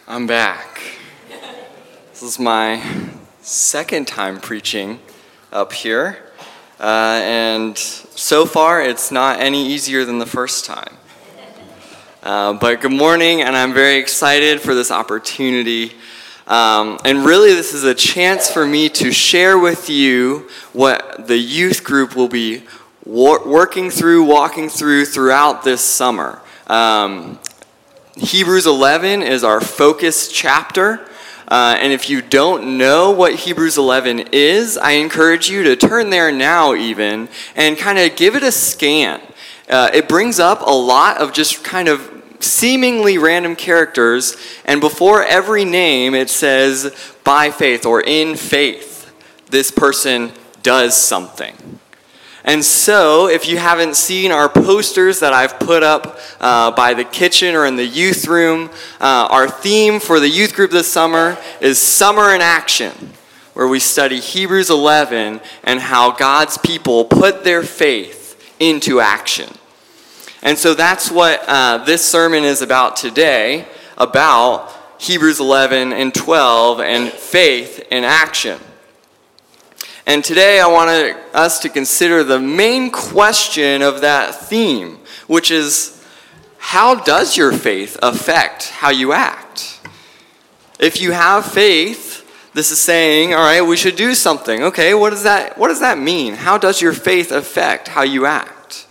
I'm back. This is my second time preaching up here, and so far it's not any easier than the first time. But good morning, and I'm very excited for this opportunity. And really, this is a chance for me to share with you what the youth group will be walking through throughout this summer. Hebrews 11 is our focus chapter. And if you don't know what Hebrews 11 is, I encourage you to turn there now even and kind of give it a scan. It brings up a lot of just kind of seemingly random characters, and before every name it says, by faith or in faith, this person does something. And so, if you haven't seen our posters that I've put up by the kitchen or in the youth room, our theme for the youth group this summer is Summer in Action, where we study Hebrews 11 and how God's people put their faith into action. And so that's what this sermon is about today, about Hebrews 11 and 12 and faith in action. And today I want us to consider the main question of that theme, which is, how does your faith affect how you act? If you have faith, this is saying, all right, we should do something. Okay, what does that mean? How does your faith affect how you act?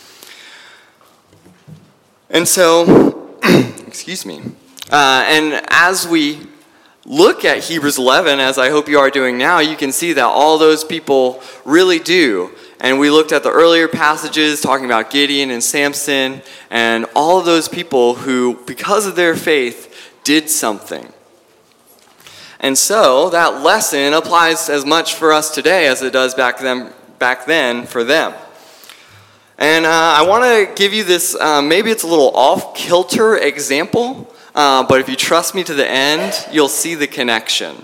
And so, excuse me, and as we look at Hebrews 11, as I hope you are doing now, you can see that all those people really do. And we looked at the earlier passages talking about Gideon and Samson and all of those people who, because of their faith, did something. And so that lesson applies as much for us today as it does back then for them. And I want to give you this, maybe it's a little off-kilter example, but if you trust me to the end, you'll see the connection.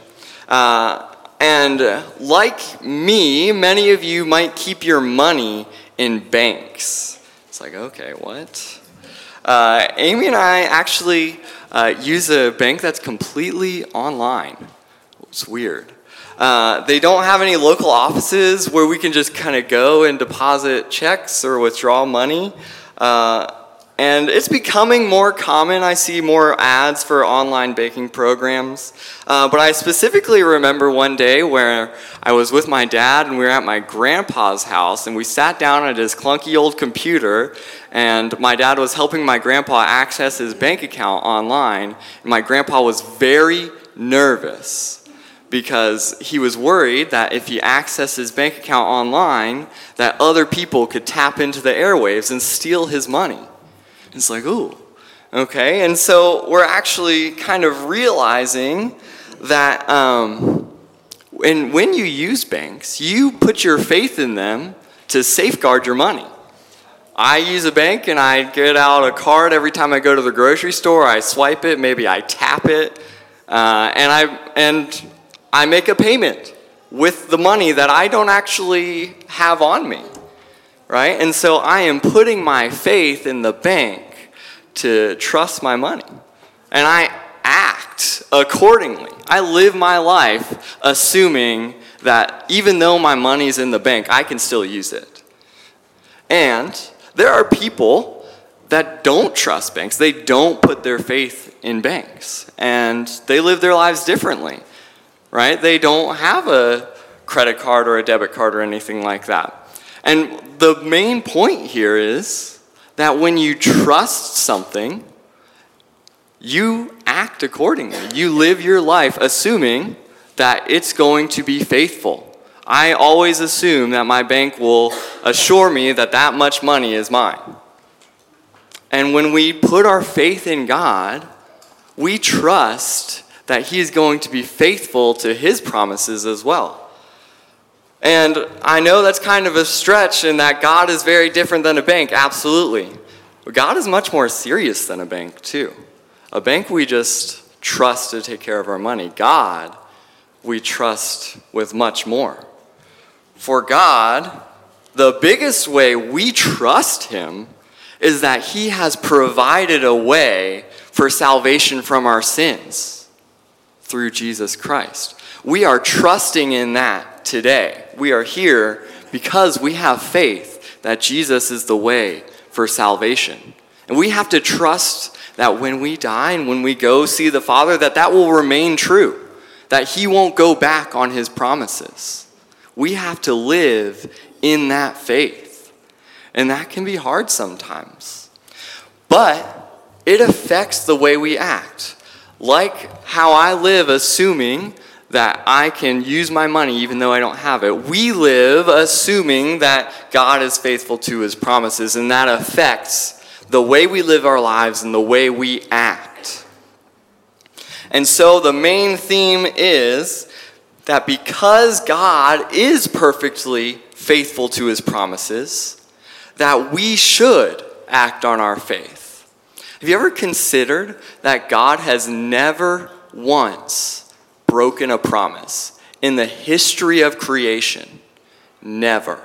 And like me, many of you might keep your money in banks. It's like, okay, what? Amy and I actually use a bank that's completely online. It's weird. They don't have any local offices where we can just kind of go and deposit checks or withdraw money. And it's becoming more common. I see more ads for online banking programs. But I specifically remember one day where I was with my dad and we were at my grandpa's house and we sat down at his clunky old computer and my dad was helping my grandpa access his bank account online. And my grandpa was very nervous because he was worried that if he accessed his bank account online, that other people could tap into the airwaves and steal his money. It's like, ooh, okay. And so we're actually kind of realizing that when you use banks, you put your faith in them to safeguard your money. I use a bank and I get out a card every time I go to the grocery store. I swipe it, maybe I tap it, and I make a payment with the money that I don't actually have on me. Right? And so I am putting my faith in the bank to trust my money. And I act accordingly. I live my life assuming that even though my money's in the bank, I can still use it. And there are people that don't trust banks. They don't put their faith in banks. And they live their lives differently. Right? They don't have a credit card or a debit card or anything like that. And the main point here is that when you trust something, you act accordingly. You live your life assuming that it's going to be faithful. I always assume that my bank will assure me that that much money is mine. And when we put our faith in God, we trust that He is going to be faithful to His promises as well. And I know that's kind of a stretch and that God is very different than a bank, absolutely. But God is much more serious than a bank too. A bank we just trust to take care of our money. God, we trust with much more. For God, the biggest way we trust Him is that he has provided a way for salvation from our sins through Jesus Christ. We are trusting in that today. We are here because we have faith that Jesus is the way for salvation. And we have to trust that when we die and when we go see the Father, that will remain true, that he won't go back on his promises. We have to live in that faith. And that can be hard sometimes. But it affects the way we act. Like how I live assuming that I can use my money even though I don't have it. We live assuming that God is faithful to his promises, and that affects the way we live our lives and the way we act. And so the main theme is that because God is perfectly faithful to his promises, that we should act on our faith. Have you ever considered that God has never once broken a promise in the history of creation? Never.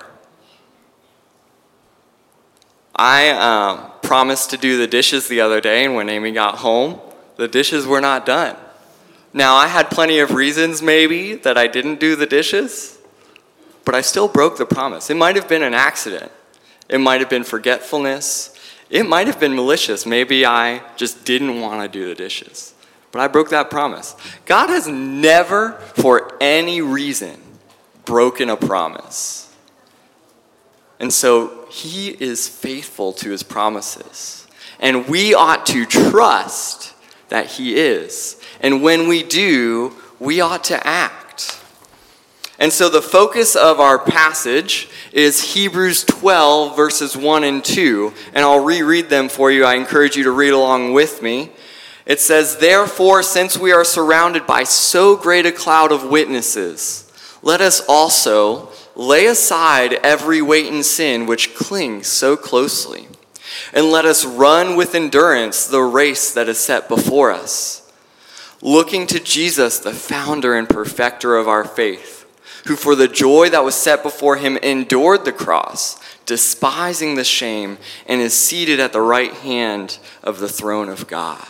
I promised to do the dishes the other day, and when Amy got home, the dishes were not done. Now, I had plenty of reasons maybe that I didn't do the dishes, but I still broke the promise. It might have been an accident. It might have been forgetfulness. It might have been malicious. Maybe I just didn't want to do the dishes. But I broke that promise. God has never, for any reason, broken a promise. And so he is faithful to his promises. And we ought to trust that he is. And when we do, we ought to act. And so the focus of our passage is Hebrews 12, verses 1 and 2. And I'll reread them for you. I encourage you to read along with me. It says, "Therefore, since we are surrounded by so great a cloud of witnesses, let us also lay aside every weight and sin which clings so closely, and let us run with endurance the race that is set before us, looking to Jesus, the founder and perfecter of our faith, who for the joy that was set before him endured the cross, despising the shame, and is seated at the right hand of the throne of God."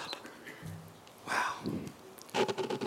Wow.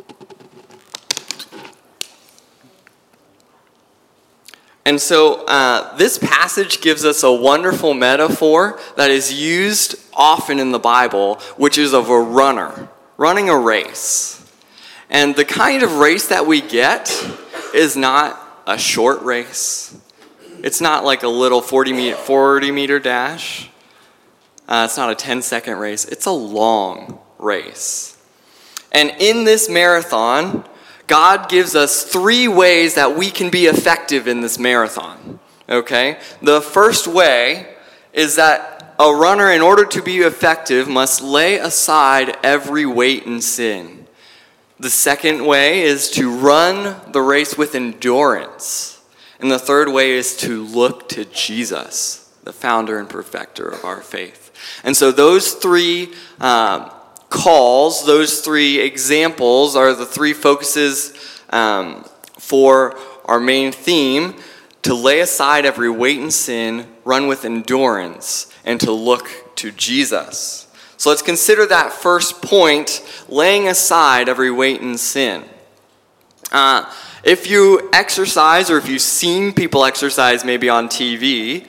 And so this passage gives us a wonderful metaphor that is used often in the Bible, which is of a runner running a race. And the kind of race that we get is not a short race. It's not like a little 40-meter dash. It's not a 10-second race. It's a long race. And in this marathon, God gives us 3 ways that we can be effective in this marathon, okay? The first way is that a runner, in order to be effective, must lay aside every weight and sin. The second way is to run the race with endurance. And the third way is to look to Jesus, the founder and perfecter of our faith. And so those 3 calls, those 3 examples are the 3 focuses for our main theme: to lay aside every weight and sin, run with endurance, and to look to Jesus. So let's consider that first point, laying aside every weight and sin. If you exercise, or if you've seen people exercise maybe on TV,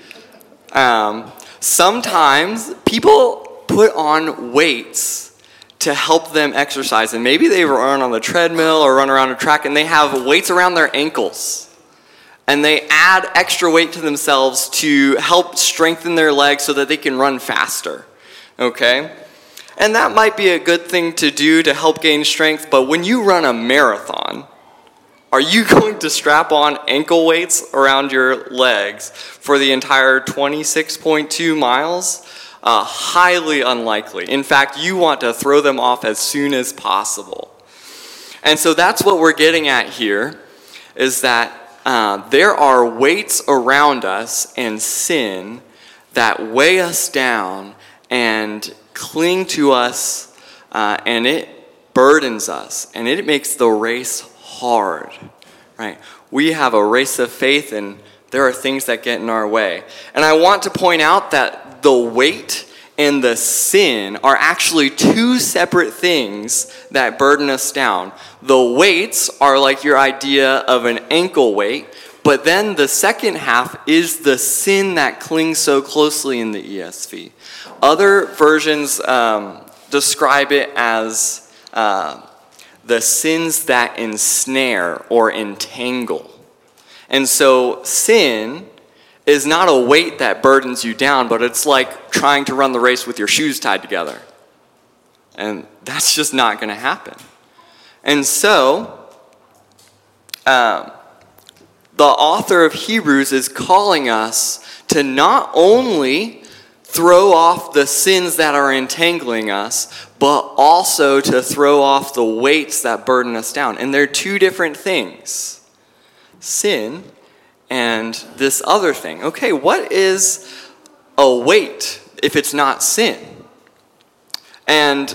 sometimes people put on weights to help them exercise. And maybe they run on the treadmill or run around a track, and they have weights around their ankles. And they add extra weight to themselves to help strengthen their legs so that they can run faster. Okay? And that might be a good thing to do to help gain strength, but when you run a marathon, are you going to strap on ankle weights around your legs for the entire 26.2 miles? Highly unlikely. In fact, you want to throw them off as soon as possible. And so that's what we're getting at here, is that there are weights around us and sin that weigh us down and cling to us, and it burdens us, and it makes the race hard, right? We have a race of faith, and there are things that get in our way. And I want to point out that that the weight and the sin are actually two separate things that burden us down. The weights are like your idea of an ankle weight, but then the second half is the sin that clings so closely in the ESV. Other versions describe it as the sins that ensnare or entangle. And so sin is not a weight that burdens you down, but it's like trying to run the race with your shoes tied together. And that's just not going to happen. And so, the author of Hebrews is calling us to not only throw off the sins that are entangling us, but also to throw off the weights that burden us down. And they're two different things. Sin and this other thing. Okay, what is a weight if it's not sin? And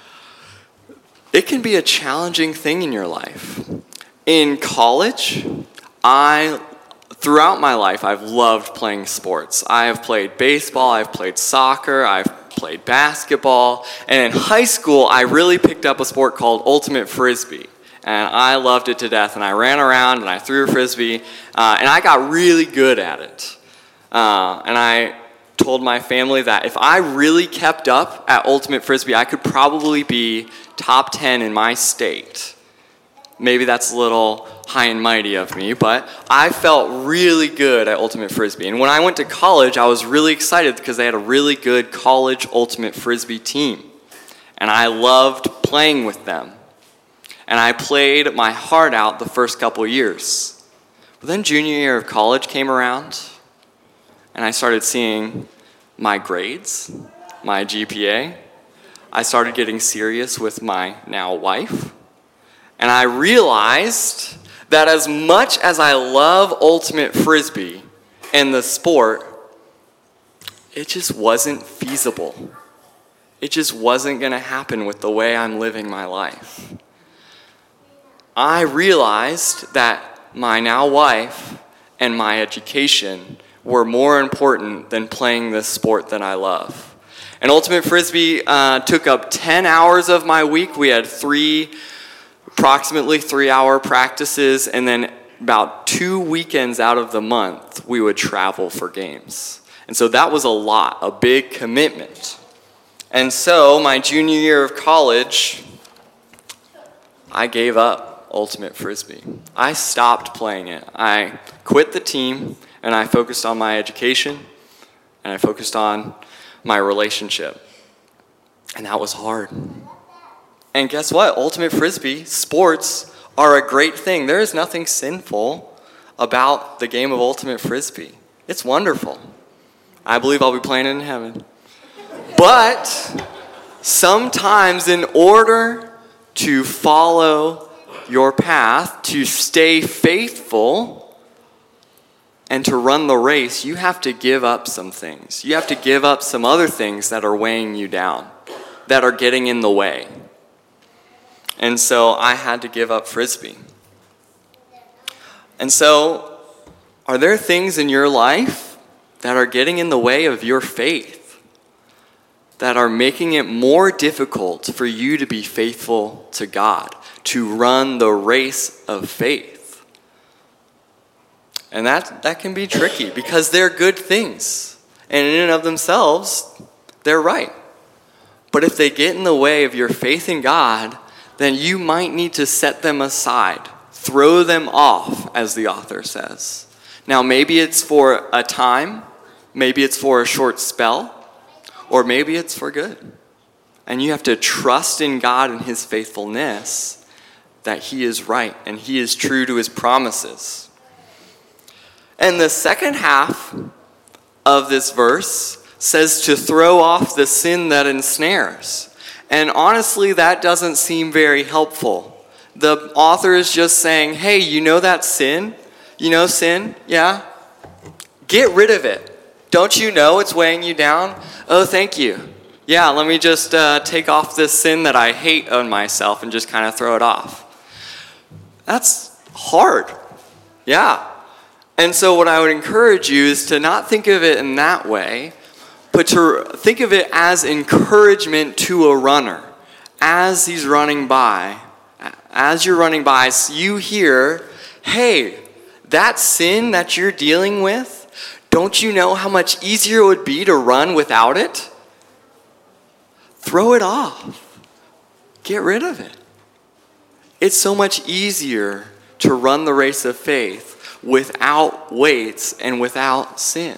it can be a challenging thing in your life. In college, throughout my life, I've loved playing sports. I have played baseball, I've played soccer, I've played basketball, and in high school, I really picked up a sport called Ultimate Frisbee. And I loved it to death, and I ran around, and I threw a Frisbee, and I got really good at it. And I told my family that if I really kept up at Ultimate Frisbee, I could probably be top 10 in my state. Maybe that's a little high and mighty of me, but I felt really good at Ultimate Frisbee. And when I went to college, I was really excited because they had a really good college Ultimate Frisbee team. And I loved playing with them. And I played my heart out the first couple years. But then junior year of college came around, and I started seeing my grades, my GPA. I started getting serious with my now wife. And I realized that as much as I love Ultimate Frisbee and the sport, it just wasn't feasible. It just wasn't going to happen with the way I'm living my life. I realized that my now wife and my education were more important than playing this sport that I love. And Ultimate Frisbee took up 10 hours of my week. We had approximately 3-hour practices, and then about 2 weekends out of the month, we would travel for games. And so that was a big commitment. And so my junior year of college, I gave up Ultimate Frisbee. I stopped playing it. I quit the team, and I focused on my education, and I focused on my relationship. And that was hard. And guess what? Ultimate Frisbee, sports are a great thing. There is nothing sinful about the game of Ultimate Frisbee. It's wonderful. I believe I'll be playing it in heaven. But sometimes in order to follow your path, to stay faithful, and to run the race, you have to give up some things. You have to give up some other things that are weighing you down, that are getting in the way. And so I had to give up Frisbee. And so, are there things in your life that are getting in the way of your faith, that are making it more difficult for you to be faithful to God, to run the race of faith? And that can be tricky because they're good things. And in and of themselves, they're right. But if they get in the way of your faith in God, then you might need to set them aside. Throw them off, as the author says. Now, maybe it's for a time. Maybe it's for a short spell. Or maybe it's for good. And you have to trust in God and His faithfulness, that He is right and He is true to His promises. And the second half of this verse says to throw off the sin that ensnares. And honestly, that doesn't seem very helpful. The author is just saying, hey, you know that sin? You know sin? Yeah? Get rid of it. Don't you know it's weighing you down? Oh, thank you. Yeah, let me just take off this sin that I hate on myself and just kind of throw it off. That's hard. Yeah. And so what I would encourage you is to not think of it in that way, but to think of it as encouragement to a runner. As he's running by, as you're running by, so you hear, hey, that sin that you're dealing with, don't you know how much easier it would be to run without it? Throw it off. Get rid of it. It's so much easier to run the race of faith without weights and without sin.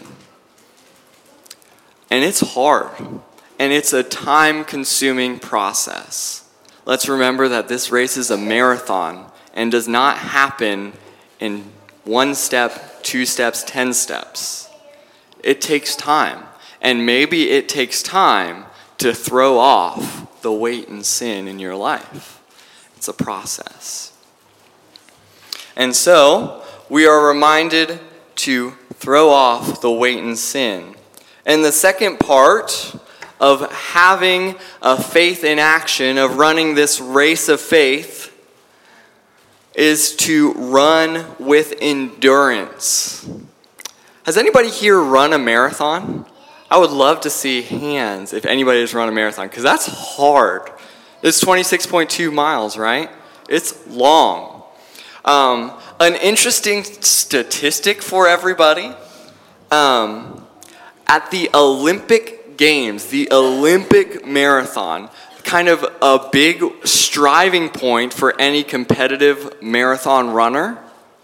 And it's hard. And it's a time-consuming process. Let's remember that this race is a marathon and does not happen in 1 step, 2 steps, 10 steps. It takes time. And maybe it takes time to throw off the weight and sin in your life. It's a process. And so, we are reminded to throw off the weight and sin. And the second part of having a faith in action, of running this race of faith, is to run with endurance. Has anybody here run a marathon? I would love to see hands if anybody has run a marathon, because that's hard. It's 26.2 miles, right? It's long. An interesting statistic for everybody, at the Olympic Games, the Olympic marathon, kind of a big striving point for any competitive marathon runner,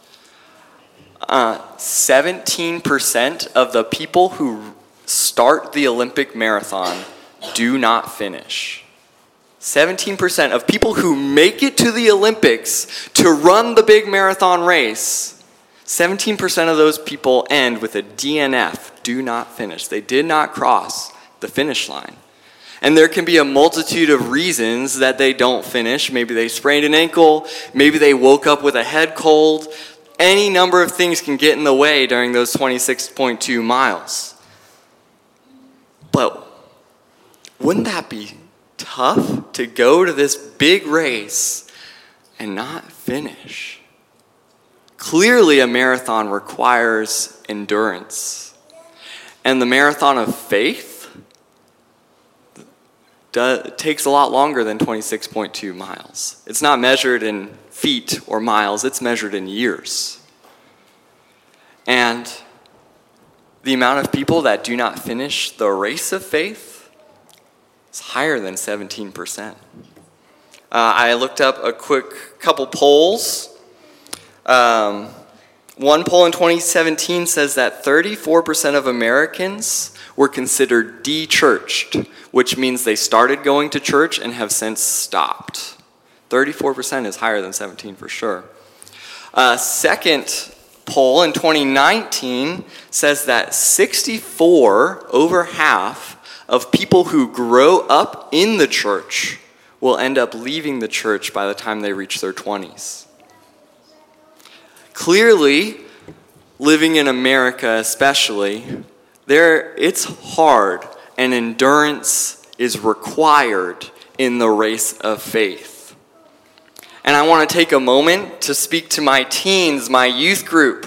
17% of the people who start the Olympic marathon do not finish. 17% of people who make it to the Olympics to run the big marathon race, 17% of those people end with a DNF, do not finish. They did not cross the finish line. And there can be a multitude of reasons that they don't finish. Maybe they sprained an ankle. Maybe they woke up with a head cold. Any number of things can get in the way during those 26.2 miles. But wouldn't that be tough to go to this big race and not finish? Clearly, a marathon requires endurance. And the marathon of faith takes a lot longer than 26.2 miles. It's not measured in feet or miles, it's measured in years. And the amount of people that do not finish the race of faith is higher than 17%. I looked up a quick couple polls. One poll in 2017 says that 34% of Americans were considered de-churched, which means they started going to church and have since stopped. 34% is higher than 17 for sure. Second poll in 2019 says that 64, over half, of people who grow up in the church will end up leaving the church by the time they reach their 20s. Clearly, living in America especially, it's hard and endurance is required in the race of faith. And I want to take a moment to speak to my teens, my youth group.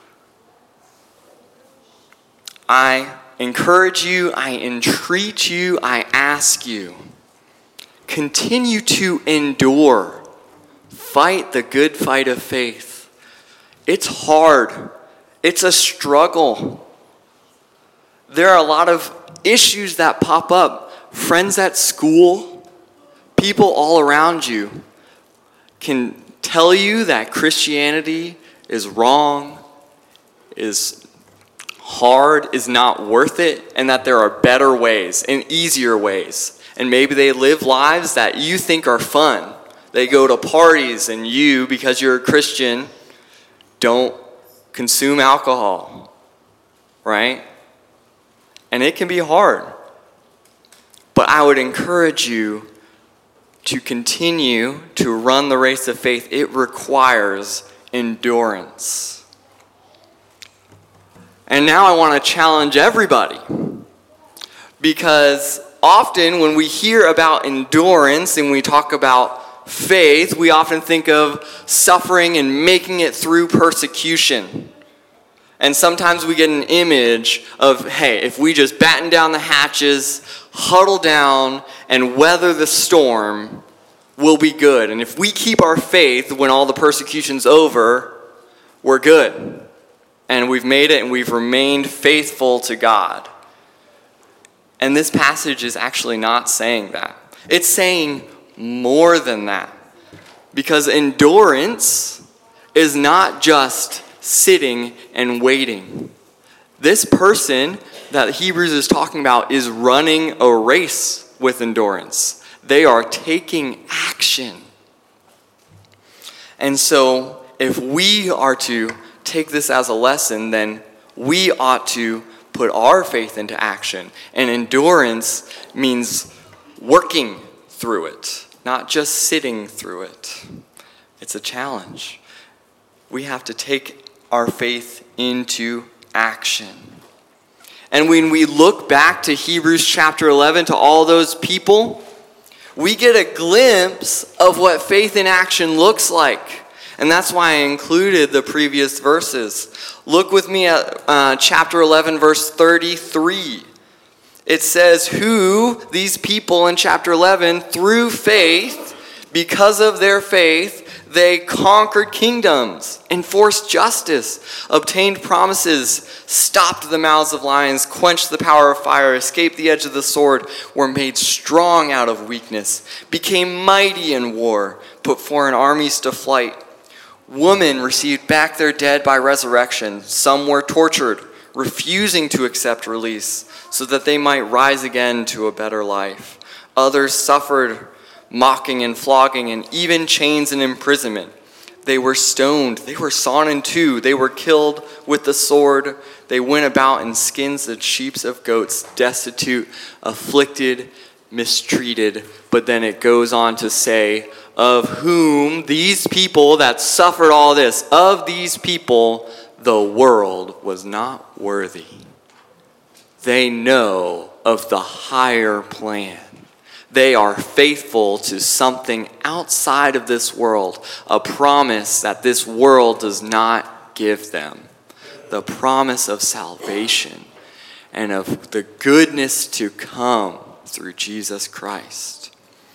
I encourage you, I entreat you, I ask you, continue to endure. Fight the good fight of faith. It's hard. It's a struggle. There are a lot of issues that pop up. Friends at school, people all around you can tell you that Christianity is wrong, is hard, is not worth it, and that there are better ways and easier ways. And maybe they live lives that you think are fun. They go to parties and you, because you're a Christian, don't consume alcohol, right? And it can be hard. But I would encourage you to continue to run the race of faith. It requires endurance. And now I want to challenge everybody. Because often when we hear about endurance and we talk about faith, we often think of suffering and making it through persecution. And sometimes we get an image of, hey, if we just batten down the hatches, huddle down, and weather the storm, we'll be good. And if we keep our faith when all the persecution's over, we're good. And we've made it and we've remained faithful to God. And this passage is actually not saying that. It's saying more than that. Because endurance is not just sitting and waiting. This person that Hebrews is talking about is running a race with endurance. They are taking action. And so if we are to take this as a lesson, then we ought to put our faith into action. And endurance means working through it, not just sitting through it. It's a challenge. We have to take our faith into action. And when we look back to Hebrews chapter 11, to all those people, we get a glimpse of what faith in action looks like. And that's why I included the previous verses. Look with me at chapter 11, verse 33. It says, who, these people in chapter 11, through faith, because of their faith, they conquered kingdoms, enforced justice, obtained promises, stopped the mouths of lions, quenched the power of fire, escaped the edge of the sword, were made strong out of weakness, became mighty in war, put foreign armies to flight. Women received back their dead by resurrection. Some were tortured, refusing to accept release, so that they might rise again to a better life. Others suffered mocking and flogging, and even chains and imprisonment. They were stoned. They were sawn in two. They were killed with the sword. They went about in skins of sheep of goats, destitute, afflicted, mistreated. But then it goes on to say, of whom these people that suffered all this, of these people, the world was not worthy. They know of the higher plan. They are faithful to something outside of this world, a promise that this world does not give them, the promise of salvation and of the goodness to come through Jesus Christ.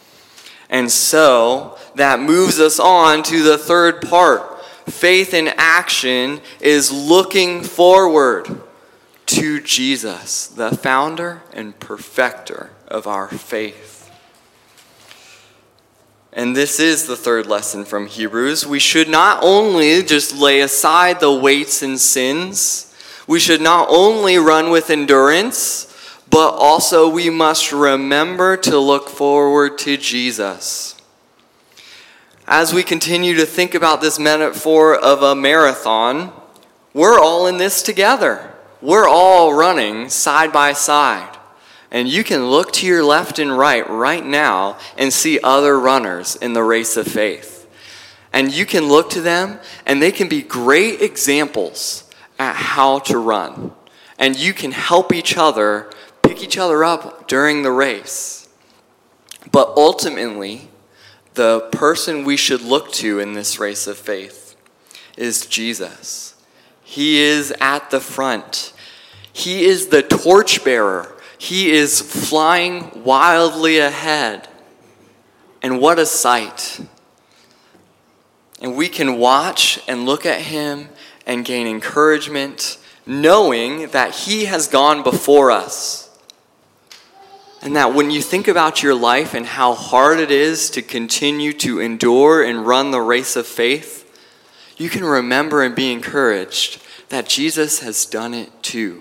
And so that moves us on to the third part. Faith in action is looking forward to Jesus, the founder and perfecter of our faith. And this is the third lesson from Hebrews. We should not only just lay aside the weights and sins, we should not only run with endurance, but also we must remember to look forward to Jesus. As we continue to think about this metaphor of a marathon, we're all in this together. We're all running side by side. And you can look to your left and right now and see other runners in the race of faith. And you can look to them and they can be great examples at how to run. And you can help each other, pick each other up during the race. But ultimately, the person we should look to in this race of faith is Jesus. He is at the front. He is the torchbearer. He is flying wildly ahead. And what a sight. And we can watch and look at him and gain encouragement, knowing that he has gone before us. And that when you think about your life and how hard it is to continue to endure and run the race of faith, you can remember and be encouraged that Jesus has done it too.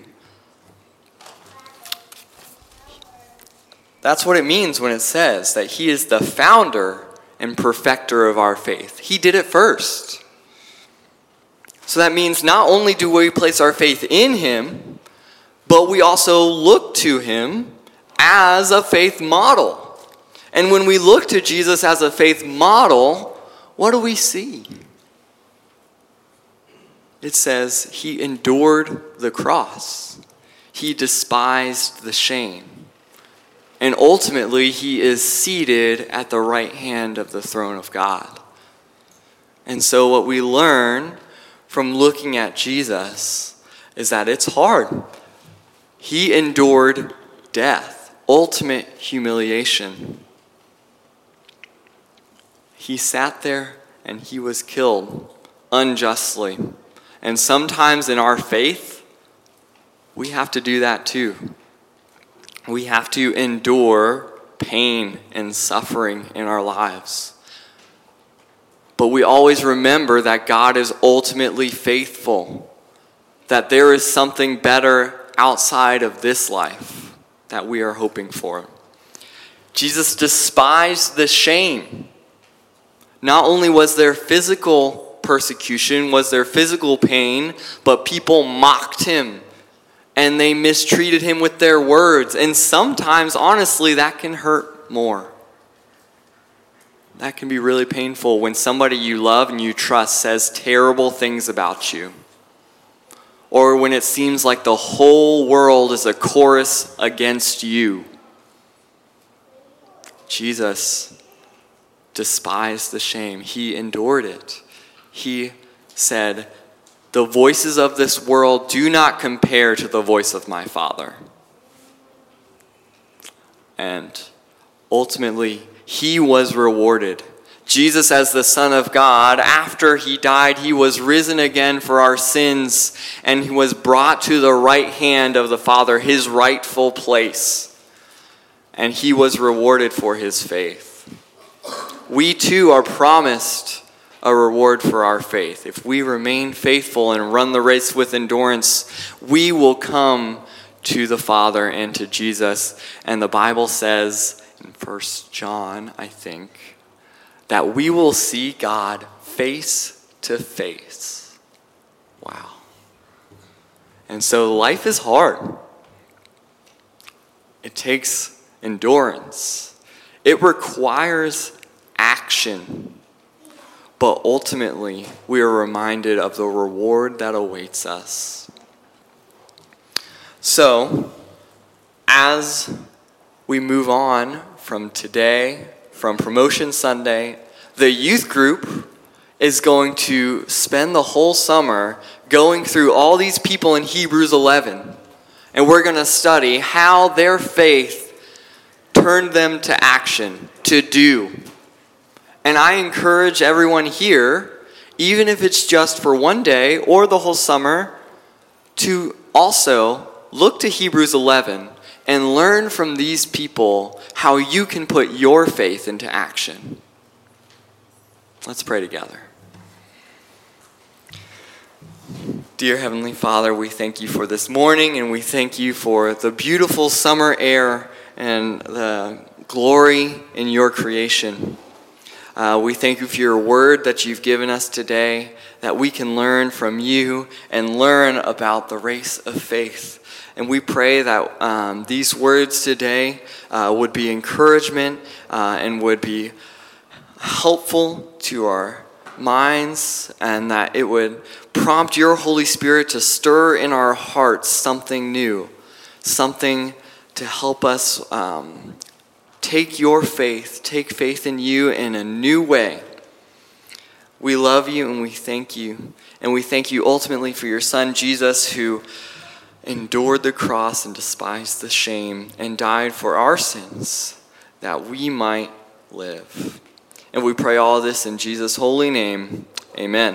That's what it means when it says that he is the founder and perfecter of our faith. He did it first. So that means not only do we place our faith in him, but we also look to him as a faith model. And when we look to Jesus as a faith model, what do we see? It says he endured the cross. He despised the shame. And ultimately, he is seated at the right hand of the throne of God. And so what we learn from looking at Jesus is that it's hard. He endured death, ultimate humiliation. He sat there and he was killed unjustly. And sometimes in our faith, we have to do that too. We have to endure pain and suffering in our lives. But we always remember that God is ultimately faithful, that there is something better outside of this life that we are hoping for. Jesus despised the shame. Not only was there physical persecution, was there physical pain, but people mocked him and they mistreated him with their words. And sometimes, honestly, that can hurt more. That can be really painful when somebody you love and you trust says terrible things about you. Or when it seems like the whole world is a chorus against you. Jesus despised the shame. He endured it. He said, "The voices of this world do not compare to the voice of my Father." And ultimately, he was rewarded. Jesus, as the Son of God, after he died, he was risen again for our sins, and he was brought to the right hand of the Father, his rightful place. And he was rewarded for his faith. We too are promised a reward for our faith. If we remain faithful and run the race with endurance, we will come to the Father and to Jesus. And the Bible says in 1 John, I think, that we will see God face to face. Wow. And so life is hard. It takes endurance. It requires action. But ultimately, we are reminded of the reward that awaits us. So, as we move on from today, from Promotion Sunday, the youth group is going to spend the whole summer going through all these people in Hebrews 11. And we're going to study how their faith turned them to action, to do. And I encourage everyone here, even if it's just for one day or the whole summer, to also look to Hebrews 11 and learn from these people how you can put your faith into action. Let's pray together. Dear Heavenly Father, we thank you for this morning, and we thank you for the beautiful summer air and the glory in your creation. We thank you for your word that you've given us today, that we can learn from you and learn about the race of faith. And we pray that these words today would be encouragement and would be helpful to our minds, and that it would prompt your Holy Spirit to stir in our hearts something new, something to help us take faith in you in a new way. We love you and we thank you. And we thank you ultimately for your Son, Jesus, who endured the cross and despised the shame and died for our sins that we might live. And we pray all this in Jesus' holy name. Amen.